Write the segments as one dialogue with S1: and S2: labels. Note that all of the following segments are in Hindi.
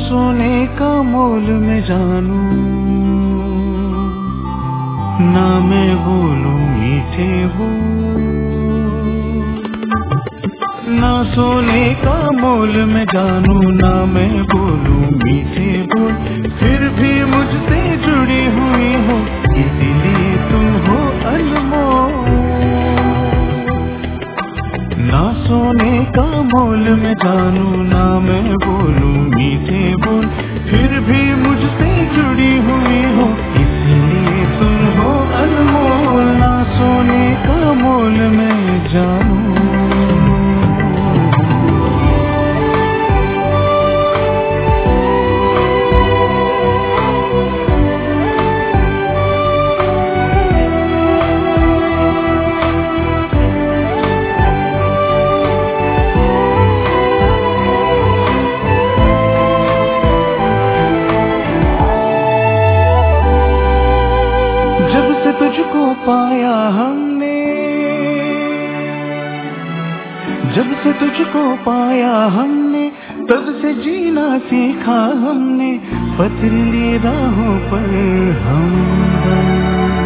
S1: सोने का मोल मैं जानूं, ना मैं बोलूं मीठे बोल। ना सोने का मोल मैं जानूं, ना मैं बोलूं मीठे बोल, फिर भी मुझसे जुड़ी हुई हो, इसीलिए तुम हो अनमोल। ना सोने का मोल मैं जानूं, ना मैं बोलूं मीठे बोल, फिर भी मुझसे जुड़ी हुई हो, इसलिए तुम हो अनमोल। ना सोने का मोल मैं जानूं। जब से तुझको पाया हमने, जब से तुझको पाया हमने, तब से जीना सीखा हमने, पथरीली राहों पर हमदम,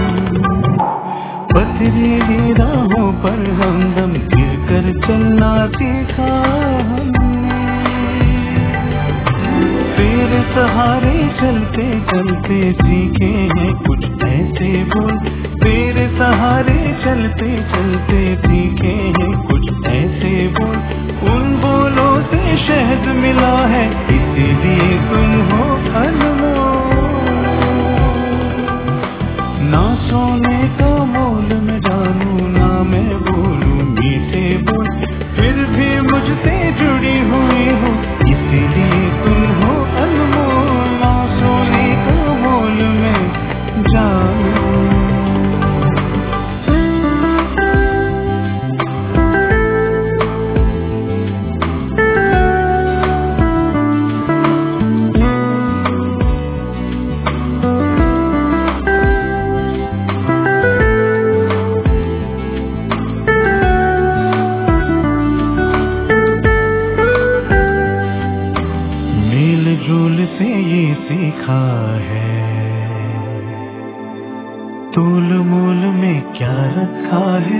S1: पथरीली राहों पर हमदम, गिर कर चलना सीखा हमने। तेरे सहारे चलते चलते सीखे हैं कुछ ऐसे बोल, तेरे सहारे चलते चलते सीखे हैं कुछ ऐसे बोल, उन बोलों से शहद मिला है, इसीलिए तुम हो अनमोल। ना सोने का मोल मैं जानूं, ना मैं बोलूं मीठे बोल, फिर भी मुझसे जुड़ी हुई हो, इसीलिए तुम हो अनमोल। ना सोने का मोल मैं जानूं। मेल जोल से ये सीखा है, तोल मोल में क्या रखा है।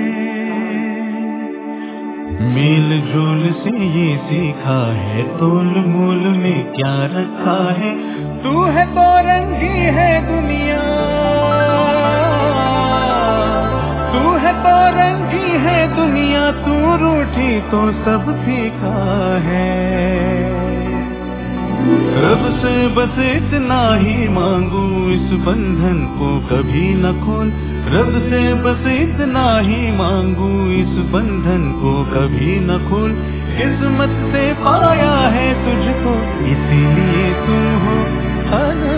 S1: मेल जोल से ये सीखा है, तोल मोल में क्या रखा है। तू है तो रंगी है दुनिया, तू है तो रंगी है दुनिया, तू रूठी तो सब फीका है। रब से बस इतना ही मांगू, इस बंधन को कभी न खोल। रब से बस इतना ही मांगू, इस बंधन को कभी न खोल। किस्मत से पाया है तुझको, इसीलिए तुम हो